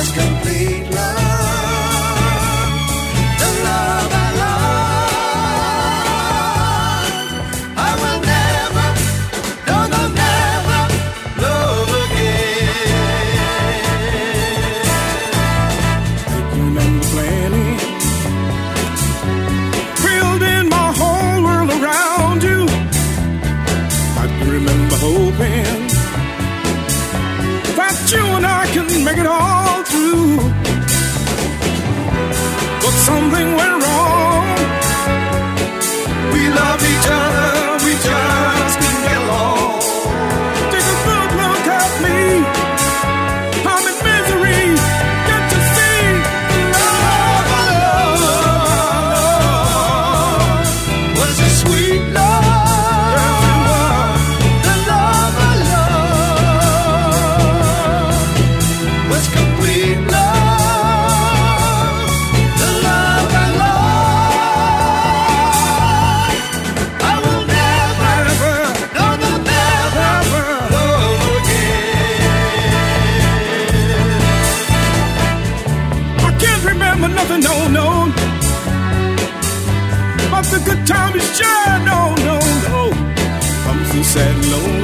was complete love, the love I love. I will never, no, no, never love again. I can remember planning, thrilled in my whole world around you. I can remember hoping that you and I can make it all through. But something went wrong. We love each other, we just didn't get along. Take a good look at me, I'm in misery. Can't you see the love I love Was a sweet love. The love I love was complete love. The love I love. I will never, no, no, never love again. I can't remember nothing, no, no. But the good times, yeah, no, no, no. I'm so sad and lonely.